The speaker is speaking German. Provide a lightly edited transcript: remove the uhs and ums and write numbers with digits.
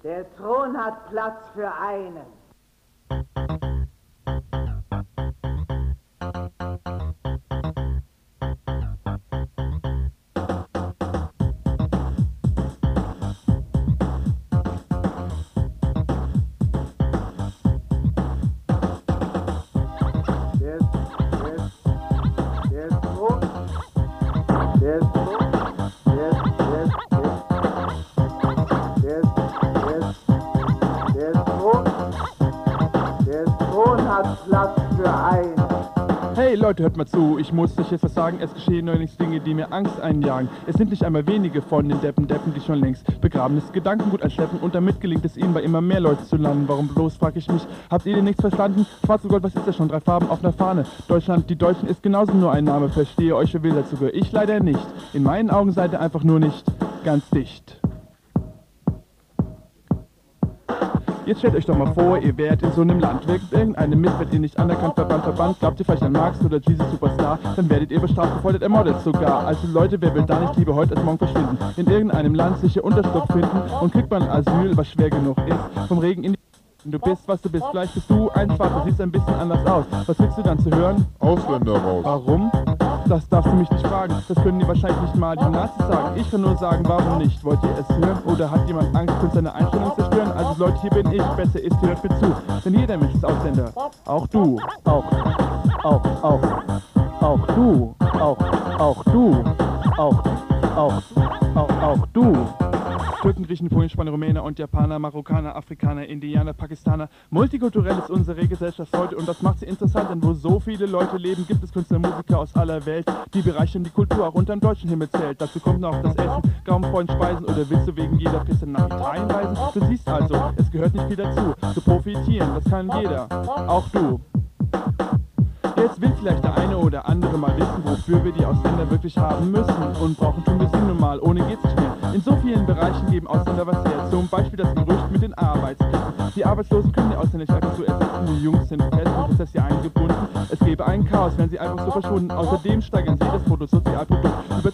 Der Thron hat Platz für einen. Platz für einen. Hey Leute, hört mal zu, ich muss euch jetzt was sagen, es geschehen neuerdings Dinge, die mir Angst einjagen. Es sind nicht einmal wenige von den Deppen, die schon längst begrabenes Gedankengut einschleppen und damit gelingt es ihnen, bei immer mehr Leuten zu landen. Warum bloß, frag ich mich, habt ihr denn nichts verstanden? Schwarz und Gold, was ist das schon? 3 Farben auf einer Fahne. Deutschland, die Deutschen ist genauso nur ein Name, verstehe euch, wer will dazu gehören. Ich leider nicht. In meinen Augen seid ihr einfach nur nicht ganz dicht. Jetzt stellt euch doch mal vor, ihr wärt in so einem Land, wirkt irgendeinem Mist, werdet ihr nicht anerkannt, verbannt, glaubt ihr vielleicht an Marx oder Jesus Superstar, dann werdet ihr bestraft, gefoltert, ermordet sogar. Also Leute, wer will da nicht lieber heute als morgen verschwinden? In irgendeinem Land sicher Unterschlupf finden und kriegt man Asyl, was schwer genug ist, vom Regen in die... Du bist, was du bist, vielleicht bist du ein Schwarzer, siehst ein bisschen anders aus. Was willst du dann zu hören? Ausländer raus. Warum? Das darfst du mich nicht fragen, das können dir wahrscheinlich nicht mal die Nazis sagen. Ich kann nur sagen, warum nicht? Wollt ihr es hören? Oder hat jemand Angst, könnte seine Einstellung zerstören? Also Leute, hier bin ich, besser ist, ihr hört mir zu. Denn jeder Mensch ist Ausländer. Auch du. Auch du. Auch du. Türken, Griechen, Polen, Spanier, Rumäner und Japaner, Marokkaner, Afrikaner, Indianer, Pakistaner. Multikulturell ist unsere Gesellschaft heute und das macht sie interessant, denn wo so viele Leute leben, gibt es Künstler, Musiker aus aller Welt, die bereichern die Kultur auch unterm deutschen Himmel zählt. Dazu kommt noch das Essen, Gaumenfreund Speisen oder willst du wegen jeder Piste nach Italien reisen? Du siehst also, es gehört nicht viel dazu. Zu profitieren, das kann jeder, auch du. Jetzt will vielleicht der eine oder andere mal wissen, wofür wir die Ausländer wirklich haben müssen. Und brauchen tun wir sie nun mal, ohne geht's nicht mehr. In so vielen Bereichen geben Ausländer was her. Zum Beispiel das Gerücht mit den Arbeitsplätzen. Die Arbeitslosen können die Ausländer nicht einfach so ersetzen. Die Jungs sind fest im Prozess hier eingebunden. Es gäbe ein Chaos, wären sie einfach so verschwunden. Außerdem steigern sie das Bruttosozialprodukt über